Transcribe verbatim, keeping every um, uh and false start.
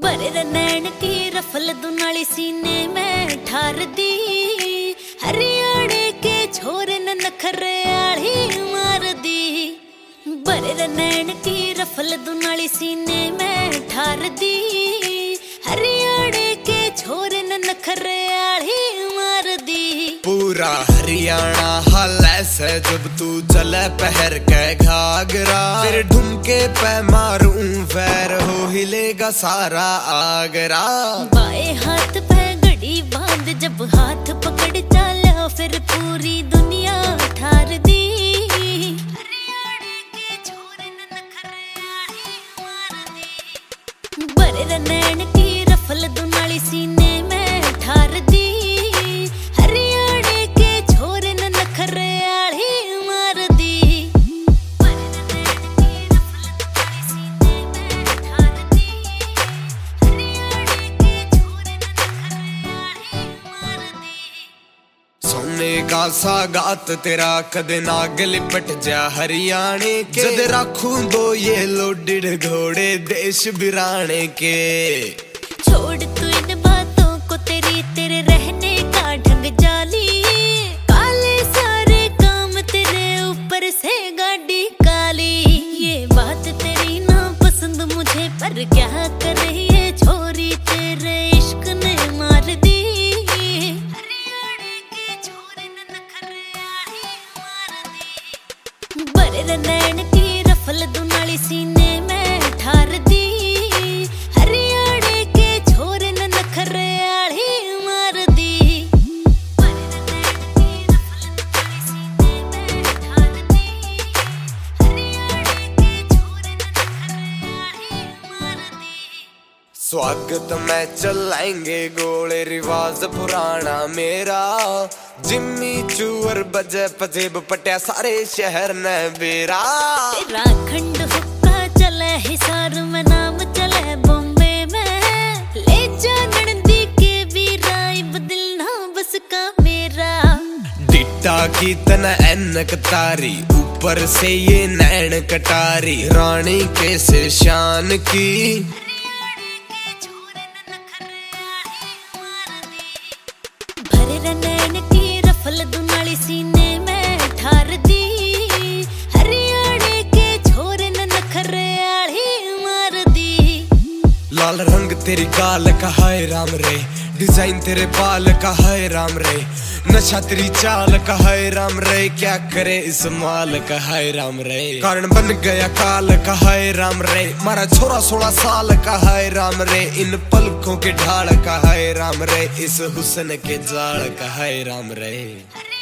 भरे नैन की रफल दुनाली सीने में ठार दी, हरियाणे के छोरे न नखरे आड़ी मार दी। भरे नैन की रफल दुनाली सीने में ठार दी, हरियाणे के छोरे न नखरे आड़ी मार दी। पूरा हरियाणा हाल ऐसे जब तू चले पहर के घाघरा, फिर ढुमके पे मारूं वैर हो हिलेगा सारा आगरा। बाएं हाथ पे घड़ी बांध जब हाथ पकड़ चाला, फिर पूरी दुनिया ठार दी। हरियाणे के छोरे न नखरे आड़ी मार दी। भरे नैन की रफल दुनाली सीने में ठार दी, हरियाणे के छोरे न नखरे आड़ी मार दी। भरे नैन की रफल दुनाली सीने में ठार दी, हरियाणे के छोरे न नखरे आड़ी मार दी। सोने का सागात तेरा कदे नाग लिपट जा हरियाणे के, जद रखूं दो ये लोडेड घोड़े देश बिराने के। छोड़ तू इन बातों को, तेरी तेरे रहने का ढंग जाली, काले सारे काम तेरे ऊपर से गाड़ी काली। ये बात तेरी ना पसंद मुझे, पर क्या करे ये छोरी तेरे इश्क ने मार दी। हरियाणे के छोरे न नखरे आड़ी मार दी। भरे नैन की रफल दुनाली सीने में ठार दी, हरियाणे के छोरे न नखरे आड़ी मार दी। भरे नैन की रफल दुनाली सीने में ठार दी, हरियाणे के छोरे न नखरे आड़ी मार दी। स्वागत में चलाएंगे गोले रिवाज पुराना मेरा, जिम्मी चूर बजे पजेब पटिया सारे शहर ने बेरा। तेरा खंड हुक्का चले हिसार में, नाम चले बॉम्बे में, ले जा नंदी के वीरा, बदल ना बस का मेरा। डिट्टा की तना ऐनक तारी, ऊपर से ये नैन कटारी, रानी के से शान की। हरियाणे के छोरे न नखरे आड़ी मार दी। भरे नैन की रफल दुनाली सीने में ठार दी, हरियाणे के छोरे न नखरे आड़ी मार दी। लाल रंग तेरी गाल का हाय राम रे, डिजाइन तेरे बाल का हाय राम रे, नशा तेरी चाल का हाय राम रे, क्या करे इस माल का हाय राम रे। कारण बन गया काल का हाय राम रे, मारा छोरा सोलह साल का हाय राम रे, इन पलकों के ढाल का हाय राम रे, इस हुस्न के जाल का हाय राम रे।